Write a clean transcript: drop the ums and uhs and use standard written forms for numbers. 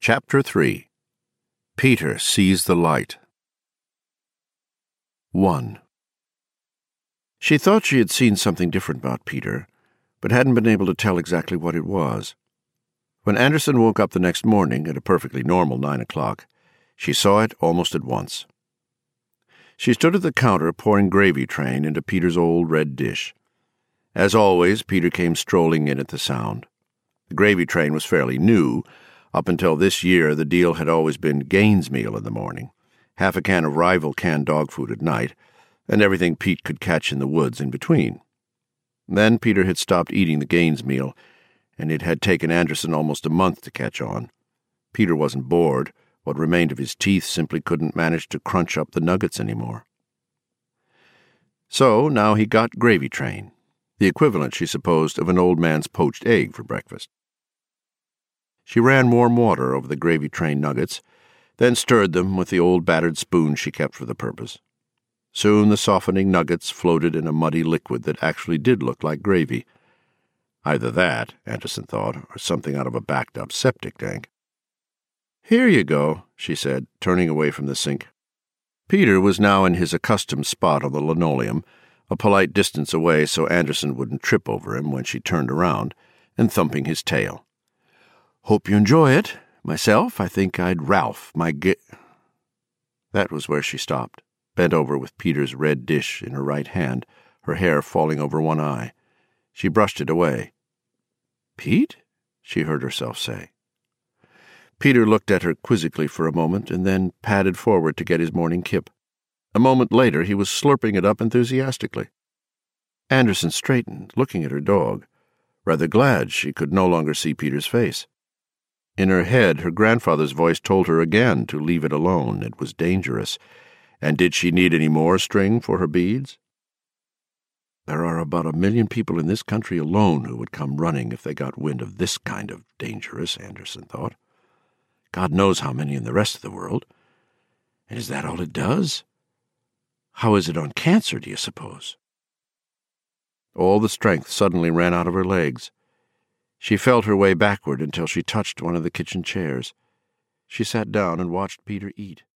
Chapter 3. Peter Sees the Light. 1. She thought she had seen something different about Peter, but hadn't been able to tell exactly what it was. When Anderson woke up the next morning at a perfectly normal 9 o'clock, she saw it almost at once. She stood at the counter pouring gravy train into Peter's old red dish. As always, Peter came strolling in at the sound. The gravy train was fairly new. Up until this year, the deal had always been Gaines meal in the morning, half a can of rival canned dog food at night, and everything Pete could catch in the woods in between. Then Peter had stopped eating the Gaines meal, and it had taken Anderson almost a month to catch on. Peter wasn't bored. What remained of his teeth simply couldn't manage to crunch up the nuggets anymore. So now he got gravy train, the equivalent, she supposed, of an old man's poached egg for breakfast. She ran warm water over the gravy train nuggets, then stirred them with the old battered spoon she kept for the purpose. Soon the softening nuggets floated in a muddy liquid that actually did look like gravy. Either that, Anderson thought, or something out of a backed-up septic tank. "Here you go," she said, turning away from the sink. Peter was now in his accustomed spot on the linoleum, a polite distance away so Anderson wouldn't trip over him when she turned around, and thumping his tail. "Hope you enjoy it. Myself, I think I'd Ralph, That was where she stopped, bent over with Peter's red dish in her right hand, her hair falling over one eye. She brushed it away. "Pete?" she heard herself say. Peter looked at her quizzically for a moment and then padded forward to get his morning kip. A moment later he was slurping it up enthusiastically. Anderson straightened, looking at her dog, rather glad she could no longer see Peter's face. In her head, her grandfather's voice told her again to leave it alone. It was dangerous. And did she need any more string for her beads? There are about 1 million people in this country alone who would come running if they got wind of this kind of dangerous, Anderson thought. God knows how many in the rest of the world. And is that all it does? How is it on cancer, do you suppose? All the strength suddenly ran out of her legs. She felt her way backward until she touched one of the kitchen chairs. She sat down and watched Peter eat.